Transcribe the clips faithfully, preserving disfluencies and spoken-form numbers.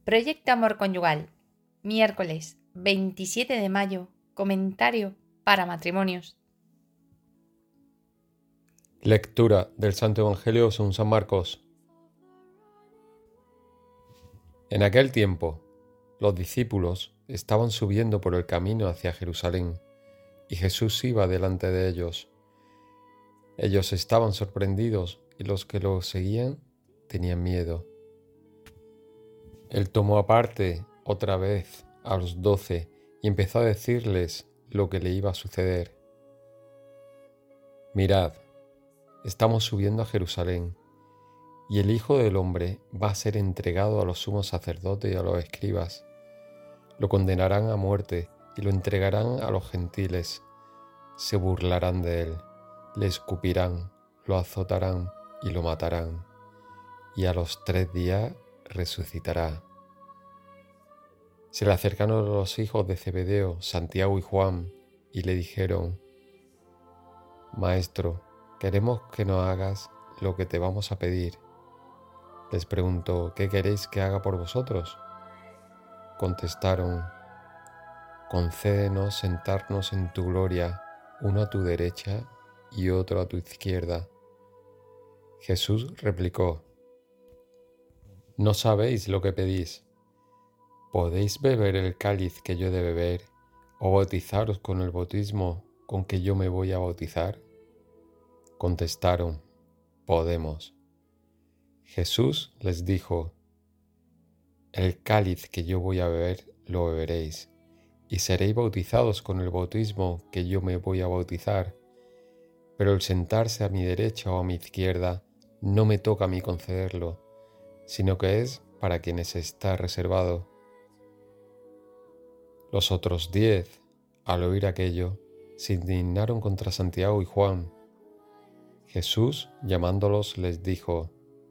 Proyecto Amor Conyugal, miércoles veintisiete de mayo, comentario para matrimonios. Lectura del Santo Evangelio según San Marcos. En aquel tiempo, los discípulos estaban subiendo por el camino hacia Jerusalén, y Jesús iba delante de ellos. Ellos estaban sorprendidos, y los que lo seguían tenían miedo. Él tomó aparte otra vez a los doce y empezó a decirles lo que le iba a suceder. Mirad, estamos subiendo a Jerusalén, y el Hijo del Hombre va a ser entregado a los sumos sacerdotes y a los escribas. Lo condenarán a muerte y lo entregarán a los gentiles. Se burlarán de él, le escupirán, lo azotarán y lo matarán, y a los tres días resucitará. Se le acercaron los hijos de Zebedeo, Santiago y Juan, y le dijeron: Maestro, queremos que nos hagas lo que te vamos a pedir. Les preguntó: ¿qué queréis que haga por vosotros? Contestaron: concédenos sentarnos en tu gloria, uno a tu derecha y otro a tu izquierda. Jesús replicó: no sabéis lo que pedís. ¿Podéis beber el cáliz que yo he de beber, o bautizaros con el bautismo con que yo me voy a bautizar? Contestaron: podemos. Jesús les dijo: el cáliz que yo voy a beber lo beberéis, y seréis bautizados con el bautismo que yo me voy a bautizar, pero el sentarse a mi derecha o a mi izquierda no me toca a mí concederlo, sino que es para quienes está reservado. Los otros diez, al oír aquello, se indignaron contra Santiago y Juan. Jesús, llamándolos, les dijo: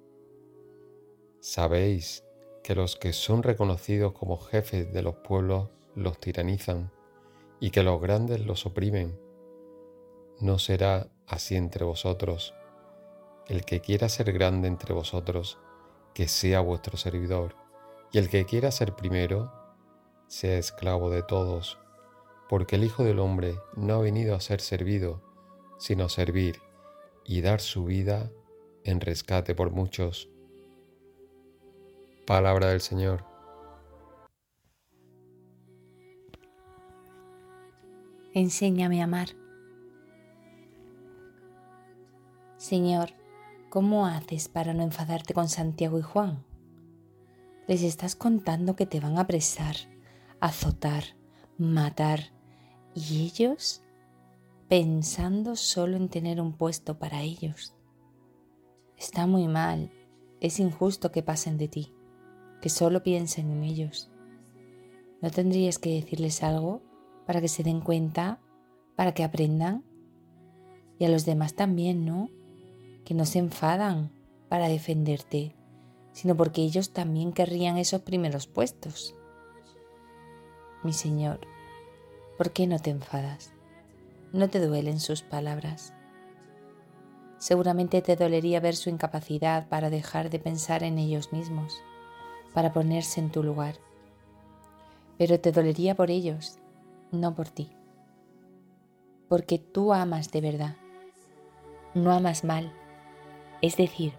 sabéis que los que son reconocidos como jefes de los pueblos los tiranizan y que los grandes los oprimen. No será así entre vosotros. El que quiera ser grande entre vosotros, que sea vuestro servidor, y el que quiera ser primero, sea esclavo de todos, porque el Hijo del Hombre no ha venido a ser servido, sino a servir y dar su vida en rescate por muchos. Palabra del Señor. Enséñame a amar. Señor, ¿cómo haces para no enfadarte con Santiago y Juan? Les estás contando que te van a apresar, azotar, matar, y ellos pensando solo en tener un puesto para ellos. Está muy mal, es injusto que pasen de ti, que solo piensen en ellos. ¿No tendrías que decirles algo para que se den cuenta, para que aprendan? Y a los demás también, ¿no? Que no se enfadan para defenderte, sino porque ellos también querrían esos primeros puestos. Mi Señor, ¿por qué no te enfadas? ¿No te duelen sus palabras? Seguramente te dolería ver su incapacidad para dejar de pensar en ellos mismos, para ponerse en tu lugar. Pero te dolería por ellos, no por ti. Porque tú amas de verdad, no amas mal, es decir,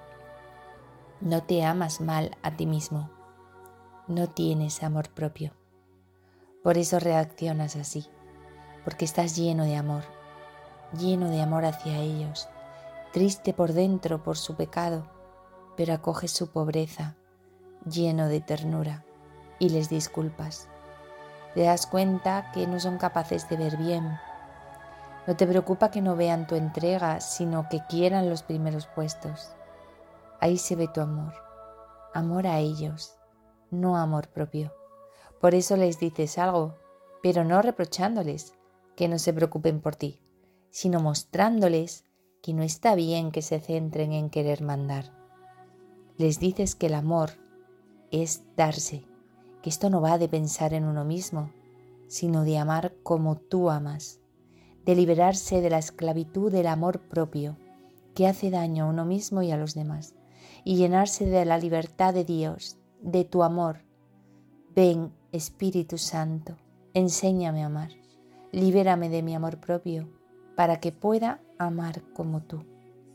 no te amas mal a ti mismo, no tienes amor propio. Por eso reaccionas así, porque estás lleno de amor, lleno de amor hacia ellos, triste por dentro por su pecado, pero acoges su pobreza, lleno de ternura, y les disculpas. Te das cuenta que no son capaces de ver bien. No te preocupa que no vean tu entrega, sino que quieran los primeros puestos. Ahí se ve tu amor, amor a ellos, no amor propio. Por eso les dices algo, pero no reprochándoles que no se preocupen por ti, sino mostrándoles que no está bien que se centren en querer mandar. Les dices que el amor es darse, que esto no va de pensar en uno mismo, sino de amar como tú amas, de liberarse de la esclavitud del amor propio, que hace daño a uno mismo y a los demás, y llenarse de la libertad de Dios, de tu amor. Ven, Espíritu Santo, enséñame a amar. Libérame de mi amor propio para que pueda amar como tú.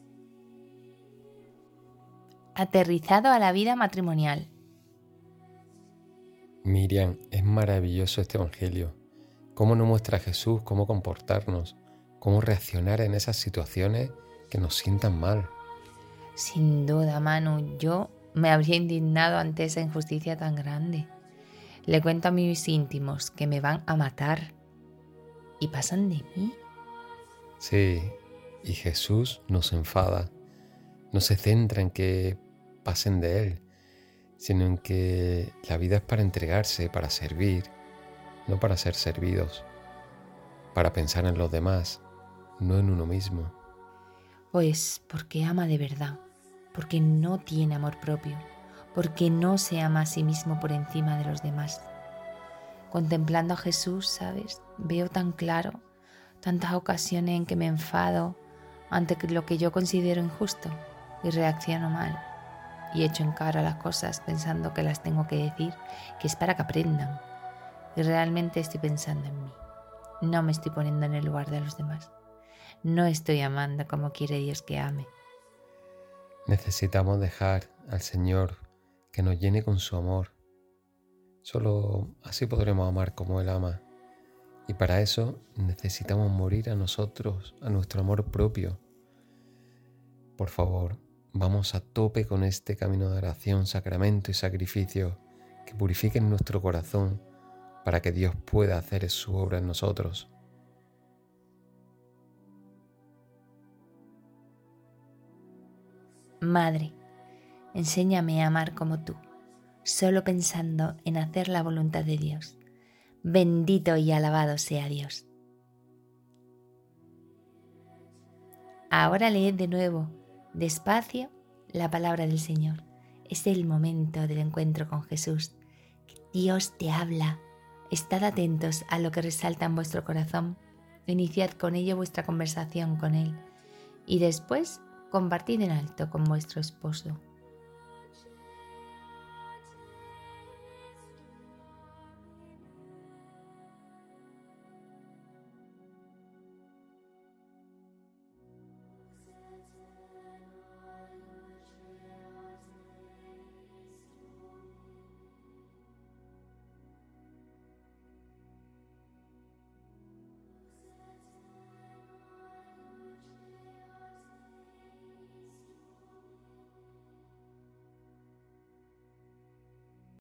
Aterrizado a la vida matrimonial. Miriam, es maravilloso este Evangelio. Cómo nos muestra a Jesús cómo comportarnos, cómo reaccionar en esas situaciones que nos sientan mal. Sin duda, Manu, yo me habría indignado ante esa injusticia tan grande. Le cuento a mis íntimos que me van a matar y pasan de mí. Sí, y Jesús nos enfada. No se centra en que pasen de Él, sino en que la vida es para entregarse, para servir, no para ser servidos, para pensar en los demás, no en uno mismo. Pues porque ama de verdad, porque no tiene amor propio, porque no se ama a sí mismo por encima de los demás. Contemplando a Jesús, ¿sabes? Veo tan claro tantas ocasiones en que me enfado ante lo que yo considero injusto y reacciono mal. Y echo en cara las cosas pensando que las tengo que decir, que es para que aprendan. Y realmente estoy pensando en mí. No me estoy poniendo en el lugar de los demás. No estoy amando como quiere Dios que ame. Necesitamos dejar al Señor que nos llene con su amor. Solo así podremos amar como Él ama. Y para eso necesitamos morir a nosotros, a nuestro amor propio. Por favor, vamos a tope con este camino de oración, sacramento y sacrificio que purifiquen nuestro corazón para que Dios pueda hacer su obra en nosotros. Madre, enséñame a amar como tú, solo pensando en hacer la voluntad de Dios. Bendito y alabado sea Dios. Ahora leed de nuevo, despacio, la palabra del Señor. Es el momento del encuentro con Jesús. Dios te habla. Estad atentos a lo que resalta en vuestro corazón. Iniciad con ello vuestra conversación con Él. Y después compartid en alto con vuestro esposo.